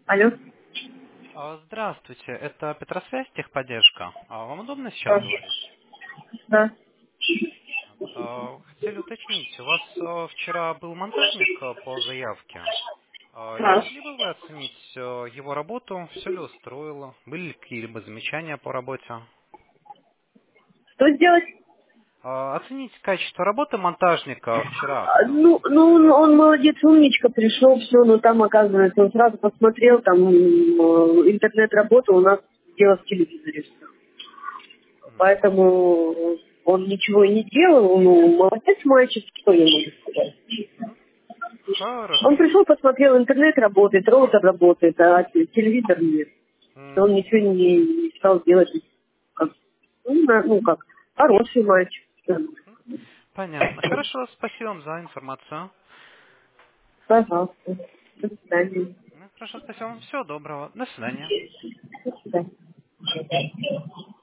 Алло. Здравствуйте, это Петросвязь, техподдержка. Вам удобно сейчас Да. говорить? Да. Хотели уточнить, у вас вчера был монтажник по заявке. Не Да. могли бы вы оценить его работу? Все ли устроило? Были ли какие-либо замечания по работе? Что сделать? Оценить качество работы монтажника вчера, А, когда вы Ну, ну, приезжали. он молодец, умничка, пришел, все, но там, оказывается, он сразу посмотрел, там интернет работал, у нас дело в телевизоре. Всё. Поэтому он ничего и не делал, ну, молодец мальчик, что я могу сказать. Мгм. Он Хорошо. пришел, посмотрел, интернет работает, роутер работает, а телевизор нет. Он Мгм. ничего не стал делать. Как, ну, как, хороший мальчик. Понятно. Хорошо, спасибо вам за информацию. Пожалуйста. До свидания. Хорошо, спасибо вам. Всего доброго. До свидания. До свидания.